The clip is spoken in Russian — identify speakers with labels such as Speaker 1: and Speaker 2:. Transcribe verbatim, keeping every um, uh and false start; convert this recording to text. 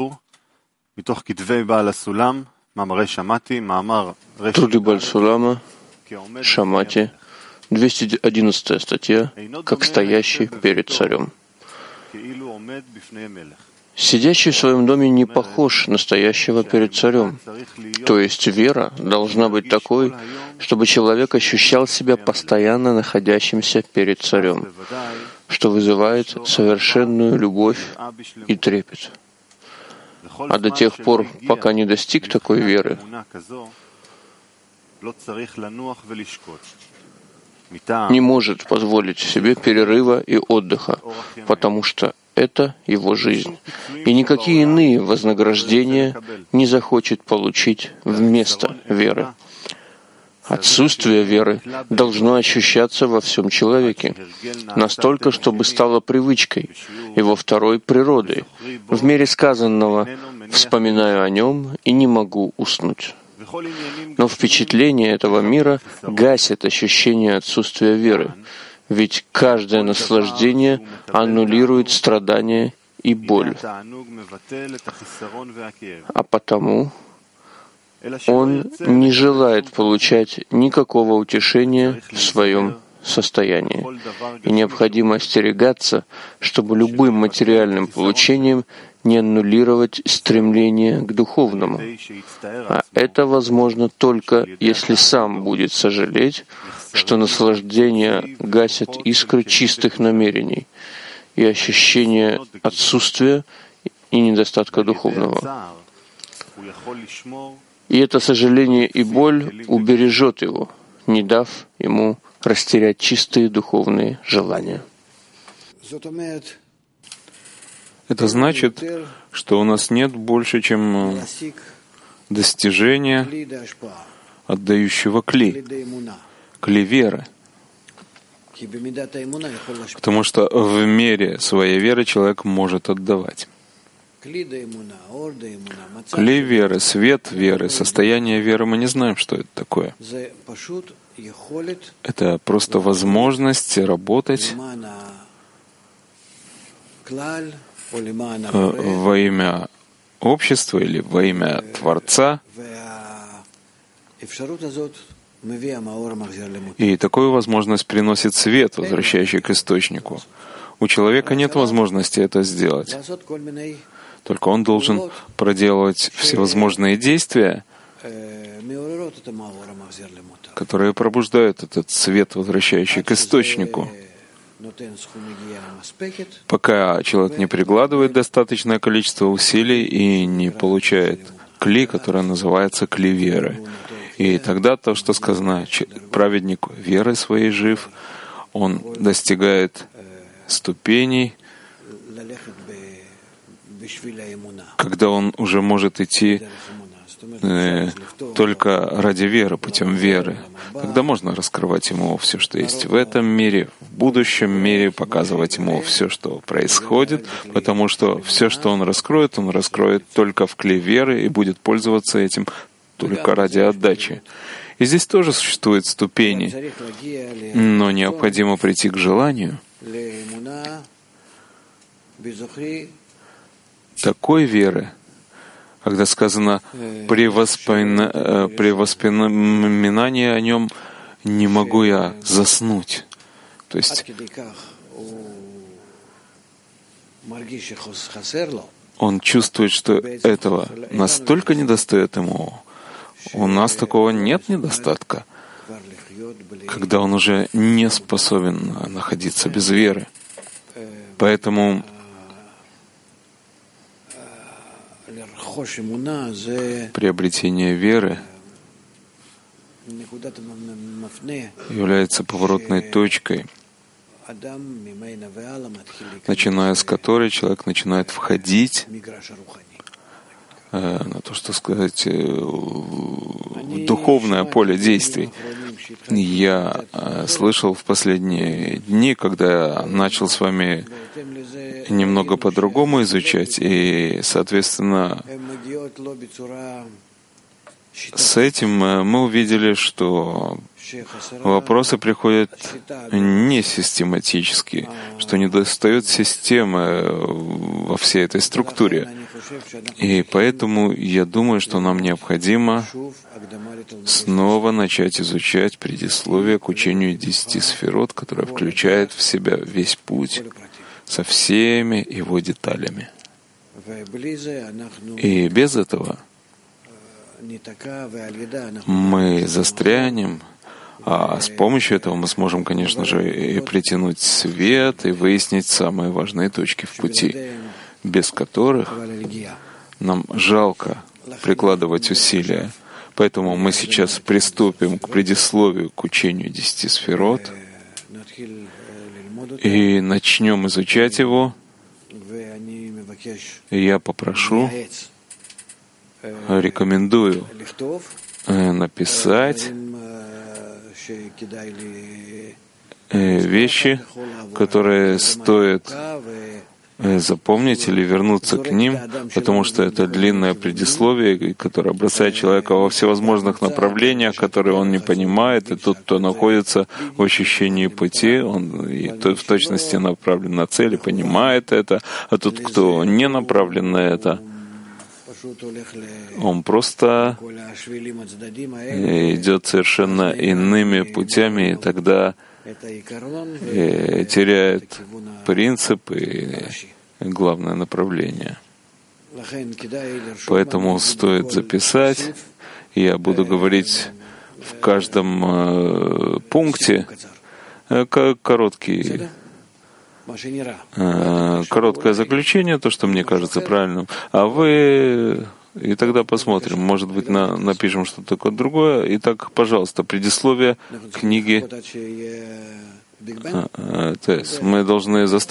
Speaker 1: Труды Баль-Сулама, Шамати, двести одиннадцатая статья, как стоящий перед царем. Сидящий в своем доме не похож на стоящего перед царем. То есть вера должна быть такой, чтобы человек ощущал себя постоянно находящимся перед царем, что вызывает совершенную любовь и трепет. А до тех пор, пока не достиг такой веры, не может позволить себе перерыва и отдыха, потому что это его жизнь, и никакие иные вознаграждения не захочет получить вместо веры. Отсутствие веры должно ощущаться во всем человеке, настолько, чтобы стало привычкой, его второй природой. В мире сказанного «вспоминаю о нем и не могу уснуть». Но впечатление этого мира гасит ощущение отсутствия веры, ведь каждое наслаждение аннулирует страдания и боль. А потому он не желает получать никакого утешения в своем состоянии. И необходимо остерегаться, чтобы любым материальным получением не аннулировать стремление к духовному. А это возможно только, если сам будет сожалеть, что наслаждение гасит искры чистых намерений и ощущение отсутствия и недостатка духовного. И это сожаление и боль убережет его, не дав ему растерять чистые духовные желания.
Speaker 2: Это значит, что у нас нет больше, чем достижения, отдающего кли, кли веры. Потому что в мере своей веры человек может отдавать. Кли веры, свет веры, состояние веры, мы не знаем, что это такое. Это просто возможность работать во имя общества или во имя Творца. И такую возможность приносит свет, возвращающий к источнику. У человека нет возможности это сделать. Только он должен проделывать всевозможные действия, которые пробуждают этот свет, возвращающий к источнику. Пока человек не прикладывает достаточное количество усилий и не получает кли, которое называется кли веры. И тогда то, что сказано, праведник верой своей жив, он достигает ступеней, когда он уже может идти э, только ради веры, путем веры. Тогда можно раскрывать ему все, что есть в этом мире, в будущем мире, показывать ему все, что происходит, потому что все, что он раскроет, он раскроет только в клей веры и будет пользоваться этим только ради отдачи. И здесь тоже существуют ступени, но необходимо прийти к желанию такой веры, когда сказано «при, воспомина... при воспоминании о нем не могу я заснуть». То есть он чувствует, что этого настолько недостает ему. У нас такого нет недостатка, когда он уже не способен находиться без веры. Поэтому приобретение веры является поворотной точкой, начиная с которой человек начинает входить э, на то, что сказать, э, в духовное поле действий. Я э, слышал в последние дни, когда я начал с вами немного по-другому изучать, и, соответственно, с этим мы увидели, что вопросы приходят не систематически, что недостает системы во всей этой структуре. И поэтому я думаю, что нам необходимо снова начать изучать предисловие к учению десяти сферот, которое включает в себя весь путь со всеми его деталями. И без этого мы застрянем, а с помощью этого мы сможем, конечно же, и притянуть свет, и выяснить самые важные точки в пути, без которых нам жалко прикладывать усилия. Поэтому мы сейчас приступим к предисловию к учению десяти сферот и начнем изучать его. И я попрошу, рекомендую написать вещи, которые стоит запомнить или вернуться к ним, потому что это длинное предисловие, которое бросает человека во всевозможных направлениях, которые он не понимает, и тот, кто находится в ощущении пути, он и в точности направлен на цель и понимает это, а тот, кто не направлен на это, он просто идет совершенно иными путями, и тогда и теряет принцип и главное направление. Поэтому стоит записать, и я буду говорить в каждом э, пункте э, короткий, э, короткое заключение, то, что мне кажется правильным, а вы... И тогда посмотрим, может быть, на, напишем что-то такое другое. Итак, пожалуйста, предисловие книги. А, а, то есть мы должны заставить